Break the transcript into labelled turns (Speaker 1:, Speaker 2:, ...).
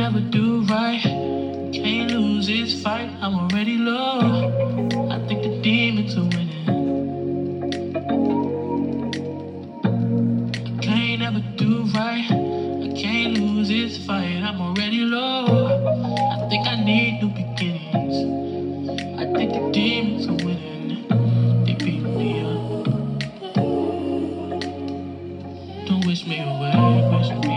Speaker 1: never do right. Can't lose this fight, I'm already low. I think the demons are winning. I can't never do right. I can't lose this fight, I'm already low. I think I need new beginnings. I think the demons are winning. They beat me up. Don't wish me away, wish me